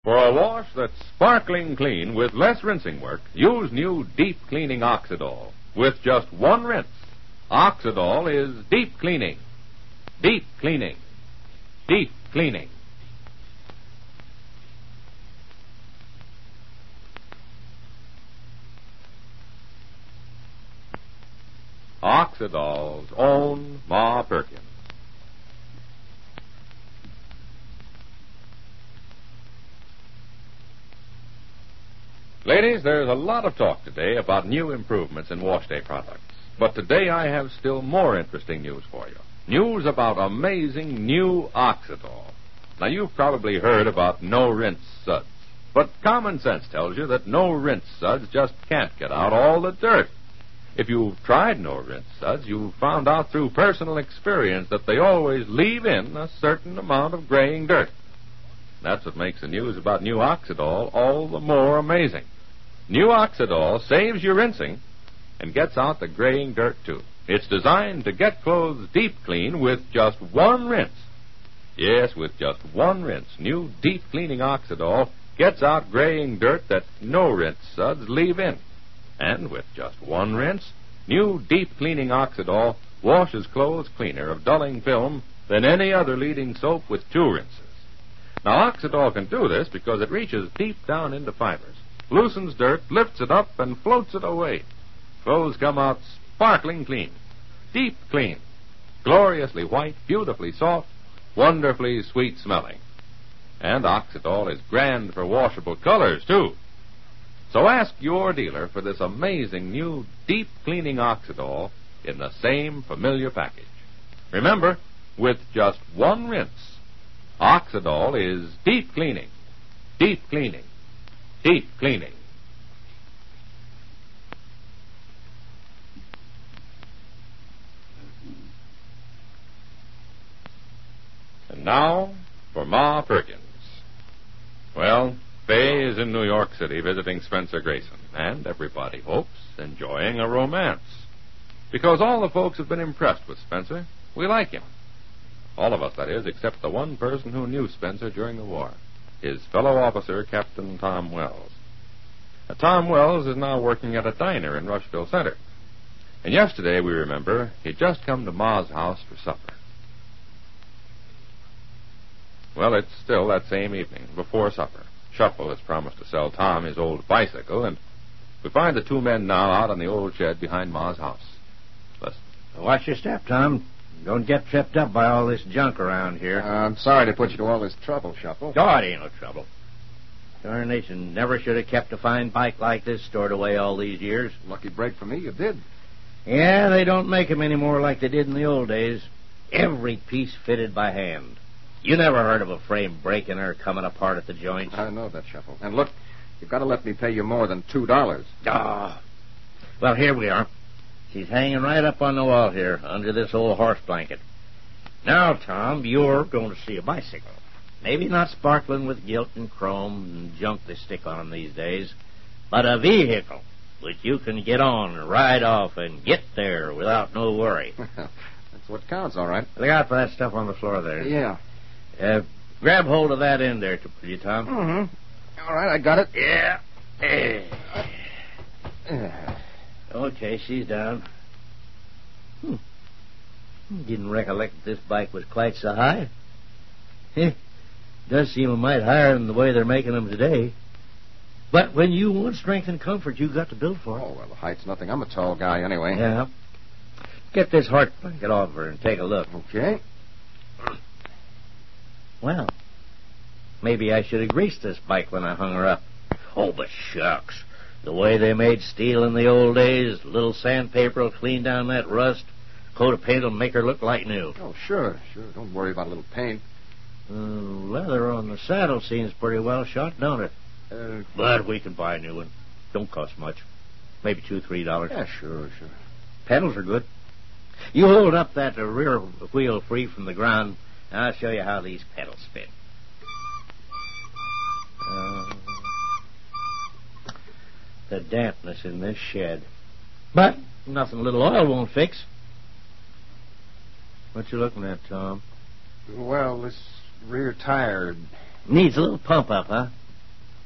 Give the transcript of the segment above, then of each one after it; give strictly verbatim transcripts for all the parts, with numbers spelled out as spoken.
For a wash that's sparkling clean with less rinsing work, use new Deep Cleaning Oxidol. With just one rinse, Oxidol is deep cleaning. Deep cleaning. Deep cleaning. Oxidol's own Ma Perkins. Ladies, there's a lot of talk today about new improvements in wash day products. But today I have still more interesting news for you. News about amazing new Oxidol. Now, you've probably heard about no-rinse suds. But common sense tells you that no-rinse suds just can't get out all the dirt. If you've tried no-rinse suds, you've found out through personal experience that they always leave in a certain amount of graying dirt. That's what makes the news about new Oxidol all the more amazing. New Oxidol saves you rinsing and gets out the graying dirt, too. It's designed to get clothes deep clean with just one rinse. Yes, with just one rinse, new Deep Cleaning Oxidol gets out graying dirt that no-rinse suds leave in. And with just one rinse, new Deep Cleaning Oxidol washes clothes cleaner of dulling film than any other leading soap with two rinses. Now, Oxidol can do this because it reaches deep down into fibers, loosens dirt, lifts it up, and floats it away. Clothes come out sparkling clean, deep clean, gloriously white, beautifully soft, wonderfully sweet-smelling. And Oxidol is grand for washable colors, too. So ask your dealer for this amazing new Deep Cleaning Oxidol in the same familiar package. Remember, with just one rinse, Oxidol is deep cleaning, deep cleaning, deep cleaning. And now for Ma Perkins. Well, Fay is in New York City visiting Spencer Grayson, and everybody hopes enjoying a romance. Because all the folks have been impressed with Spencer. We like him. All of us, that is, except the one person who knew Spencer during the war, his fellow officer, Captain Tom Wells. Now, Tom Wells is now working at a diner in Rushville Center. And yesterday, we remember, he'd just come to Ma's house for supper. Well, it's still that same evening, before supper. Shuffle has promised to sell Tom his old bicycle, and we find the two men now out on the old shed behind Ma's house. Listen. Watch your step, Tom. Don't get tripped up by all this junk around here. Uh, I'm sorry to put you to all this trouble, Shuffle. Oh, it ain't no trouble. Darnation, never should have kept a fine bike like this stored away all these years. Lucky break for me, you did. Yeah, they don't make 'em anymore like they did in the old days. Every piece fitted by hand. You never heard of a frame breaking or coming apart at the joints. I know that, Shuffle. And look, you've got to let me pay you more than two dollars. Ah. Well, here we are. She's hanging right up on the wall here, under this old horse blanket. Now, Tom, you're going to see a bicycle. Maybe not sparkling with gilt and chrome and junk they stick on 'em these days, but a vehicle which you can get on and ride off and get there without no worry. That's what counts, all right. Look out for that stuff on the floor there. Yeah. Uh, grab hold of that end there, will you, Tom? Mm-hmm. All right, I got it. Yeah. Okay, she's down. Hmm. Didn't recollect that this bike was quite so high. Heh. Does seem a mite higher than the way they're making them today. But when you want strength and comfort, you've got to build for it. Oh, well, the height's nothing. I'm a tall guy anyway. Yeah. Get this heart blanket off her and take a look. Okay. Well, maybe I should have greased this bike when I hung her up. Oh, but shucks. The way they made steel in the old days, a little sandpaper will clean down that rust. Coat of paint will make her look like new. Oh, sure, sure. Don't worry about a little paint. Uh, leather on the saddle seems pretty well shot, don't it? Uh, but we can buy a new one. Don't cost much. Maybe two, three dollars. Yeah, sure, sure. Pedals are good. You hold up that uh, rear wheel free from the ground, and I'll show you how these pedals fit. Uh, the dampness in this shed. But nothing a little oil won't fix. What you looking at, Tom? Well, this rear tire... Needs a little pump up, huh?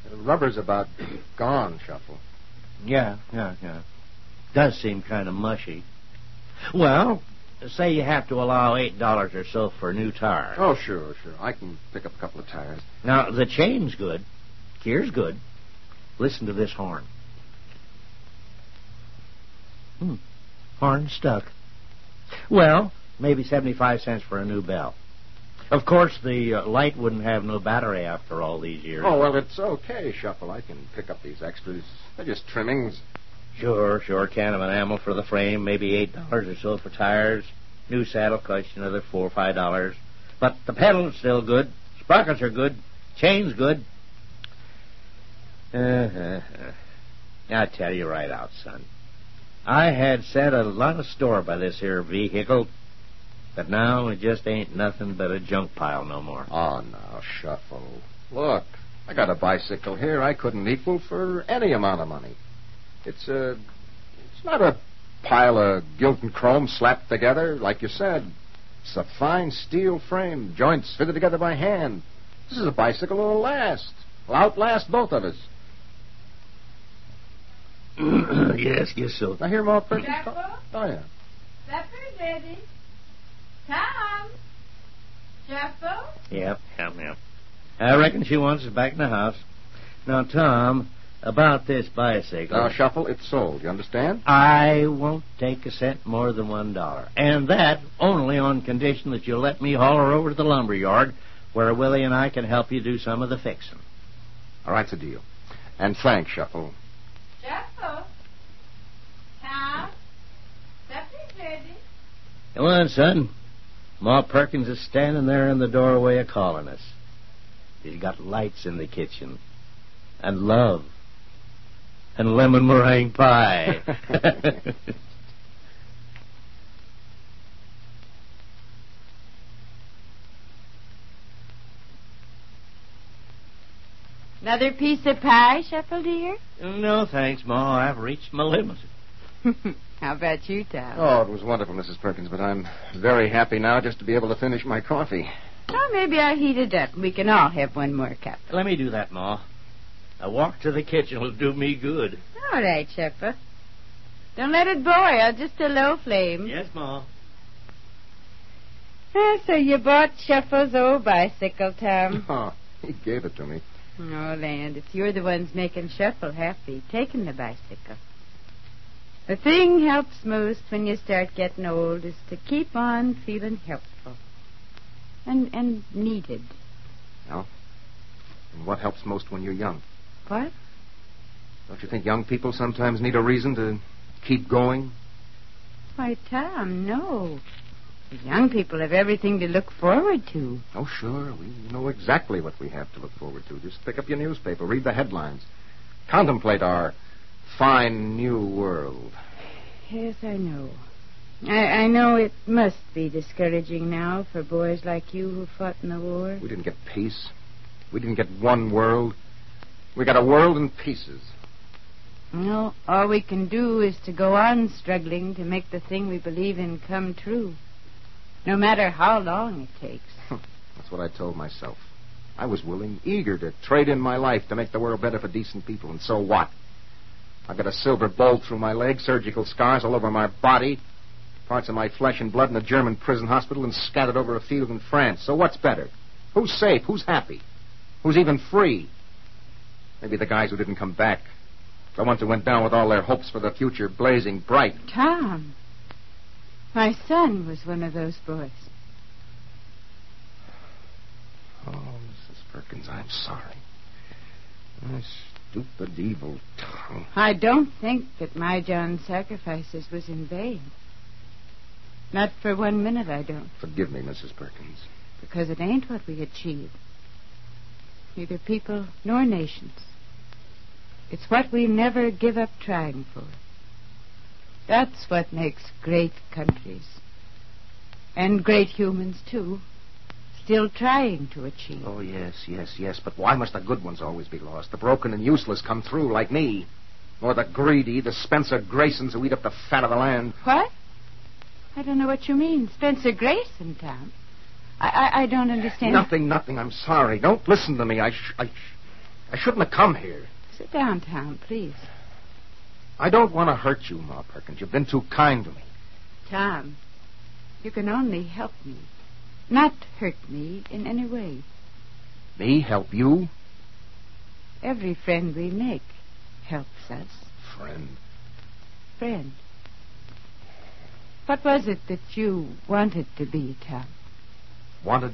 The rubber's about gone, Shuffle. Yeah, yeah, yeah. Does seem kind of mushy. Well, say you have to allow eight dollars or so for new tires. Oh, sure, sure. I can pick up a couple of tires. Now, the chain's good. Gear's good. Listen to this horn. Hmm. Horn stuck. Well, maybe seventy-five cents for a new bell. Of course, the uh, light wouldn't have no battery after all these years. Oh, well, it's okay, Shuffle. I can pick up these extras. They're just trimmings. Sure, sure. Can of enamel for the frame, maybe eight dollars or so for tires. New saddle costs you another four or five dollars. But the pedal's still good. Sprockets are good. Chain's good. Uh-huh. I tell you right out, son. I had set a lot of store by this here vehicle, but now it just ain't nothing but a junk pile no more. Oh, now, Shuffle. Look, I got a bicycle here I couldn't equal for any amount of money. It's a, it's not a pile of gilt and chrome slapped together, like you said. It's a fine steel frame, joints fitted together by hand. This is a bicycle that'll last. Will outlast both of us. Yes, yes, so. Now, hear more Perkins? Jacko? Oh, yeah. Supper's ready. Tom? Jeffo? Yep, yep, yep. I reckon she wants us back in the house. Now, Tom, about this bicycle. Now, Shuffle, it's sold. You understand? I won't take a cent more than one dollar. And that only on condition that you'll let me haul her over to the lumber yard where Willie and I can help you do some of the fixing. All right's a deal. And thanks, Shuffle. Jeffo? Tom? Supper's ready. Come on, son. Ma Perkins is standing there in the doorway a calling us. She's got lights in the kitchen. And love. And lemon meringue pie. Another piece of pie, Shuffle, dear? No, thanks, Ma. I've reached my limit. How about you, Tom? Oh, it was wonderful, Missus Perkins, but I'm very happy now just to be able to finish my coffee. Oh, maybe I'll heat it up. We can all have one more cup. Let me do that, Ma. A walk to the kitchen will do me good. All right, Shuffle. Don't let it boil, just a low flame. Yes, Ma. Ah, so you bought Shuffle's old bicycle, Tom. Oh, he gave it to me. Oh, land, it's you're the ones making Shuffle happy, taking the bicycle. The thing helps most when you start getting old is to keep on feeling helpful. And and needed. Well, and what helps most when you're young? What? Don't you think young people sometimes need a reason to keep going? Why, Tom, no. The young people have everything to look forward to. Oh, sure. We know exactly what we have to look forward to. Just pick up your newspaper, read the headlines. Contemplate our fine new world. Yes, I know. I, I know it must be discouraging now for boys like you who fought in the war. We didn't get peace. We didn't get one world. We got a world in pieces. No, all we can do is to go on struggling to make the thing we believe in come true. No matter how long it takes. That's what I told myself. I was willing, eager to trade in my life to make the world better for decent people. And so what? I've got a silver bolt through my leg, surgical scars all over my body, parts of my flesh and blood in a German prison hospital, and scattered over a field in France. So what's better? Who's safe? Who's happy? Who's even free? Maybe the guys who didn't come back. The ones who went down with all their hopes for the future blazing bright. Tom, my son was one of those boys. Oh, Missus Perkins, I'm sorry. My stupid, evil tongue. I don't think that my John's sacrifices was in vain. Not for one minute, I don't. Forgive me, Missus Perkins. Because it ain't what we achieve. Neither people nor nations. It's what we never give up trying for. That's what makes great countries. And great humans, too. Still trying to achieve. Oh, yes, yes, yes. But why must the good ones always be lost? The broken and useless come through, like me. Or the greedy, the Spencer Graysons who eat up the fat of the land. What? I don't know what you mean. Spencer Grayson, Tom. I, I, I don't understand. Nothing, nothing. I'm sorry. Don't listen to me. I... Sh- I sh- I shouldn't have come here. Sit down, Tom, please. I don't want to hurt you, Ma Perkins. You've been too kind to me. Tom, you can only help me, not hurt me in any way. Me help you? Every friend we make helps us. Friend. Friend. What was it that you wanted to be, Tom? Wanted?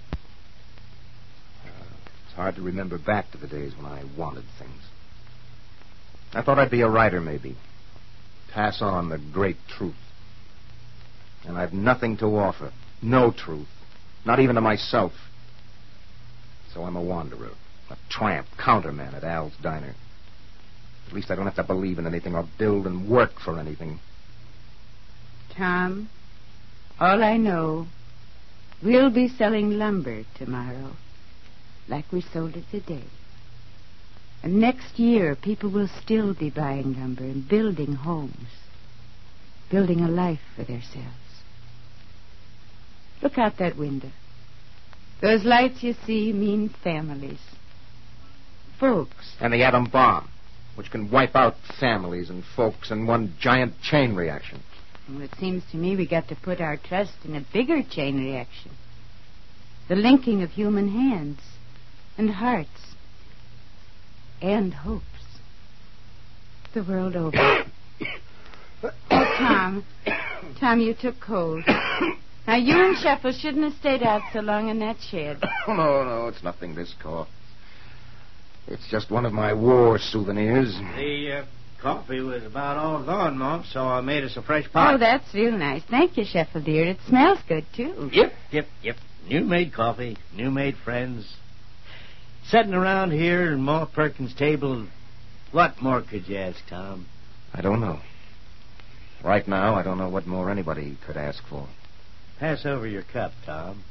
It's hard to remember back to the days when I wanted things. I thought I'd be a writer, maybe. Pass on the great truth. And I've nothing to offer. No truth. Not even to myself. So I'm a wanderer. A tramp, counterman at Al's diner. At least I don't have to believe in anything or build and work for anything. Tom, all I know, we'll be selling lumber tomorrow, like we sold it today. And next year, people will still be buying lumber and building homes, building a life for themselves. Look out that window. Those lights you see mean families, folks. And the atom bomb, which can wipe out families and folks in one giant chain reaction. Well, it seems to me we got to put our trust in a bigger chain reaction. The linking of human hands and hearts and hopes. The world over. Oh, Tom. Tom, you took cold. Now, you and Sheffield shouldn't have stayed out so long in that shed. Oh, no, no, it's nothing, this cough. It's just one of my war souvenirs. The uh, coffee was about all gone, Mom, so I made us a fresh pot. Oh, that's real nice. Thank you, Sheffield, dear. It smells good, too. Yep, yep, yep. New-made coffee, new-made friends. Sitting around here at Ma Perkins' table, what more could you ask, Tom? I don't know. Right now, I don't know what more anybody could ask for. Pass over your cup, Tom.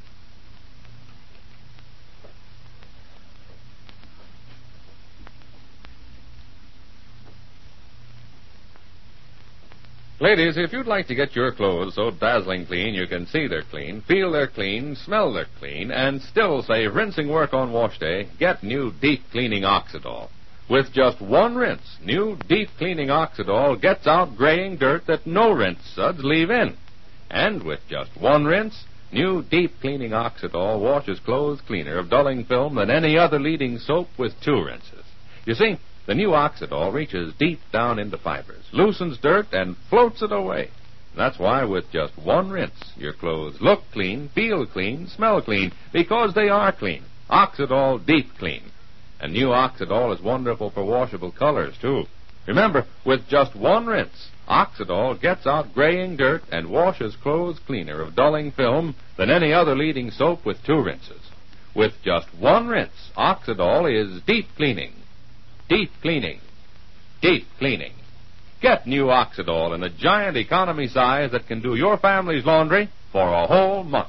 Ladies, if you'd like to get your clothes so dazzling clean you can see they're clean, feel they're clean, smell they're clean, and still save rinsing work on wash day, get new deep cleaning Oxidol. With just one rinse, new deep cleaning Oxidol gets out graying dirt that no rinse suds leave in. And with just one rinse, new deep cleaning Oxidol washes clothes cleaner of dulling film than any other leading soap with two rinses. You see, the new Oxidol reaches deep down into fibers, loosens dirt, and floats it away. That's why with just one rinse, your clothes look clean, feel clean, smell clean, because they are clean. Oxidol Deep Clean. And new Oxidol is wonderful for washable colors, too. Remember, with just one rinse, Oxidol gets out graying dirt and washes clothes cleaner of dulling film than any other leading soap with two rinses. With just one rinse, Oxidol is deep cleaning. Deep cleaning. Deep cleaning. Get new Oxidol in a giant economy size that can do your family's laundry for a whole month.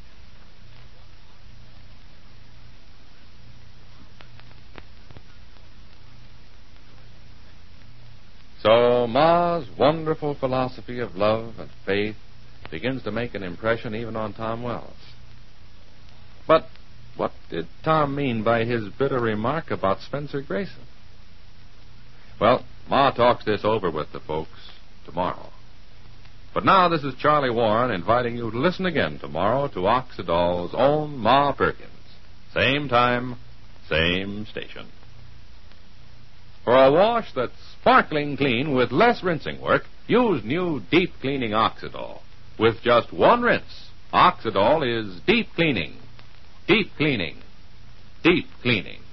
So Ma's wonderful philosophy of love and faith begins to make an impression even on Tom Wells. But what did Tom mean by his bitter remark about Spencer Grayson? Well, Ma talks this over with the folks tomorrow. But now this is Charlie Warren inviting you to listen again tomorrow to Oxidol's own Ma Perkins. Same time, same station. For a wash that's sparkling clean with less rinsing work, use new deep cleaning Oxidol. With just one rinse, Oxidol is deep cleaning. Deep cleaning. Deep cleaning.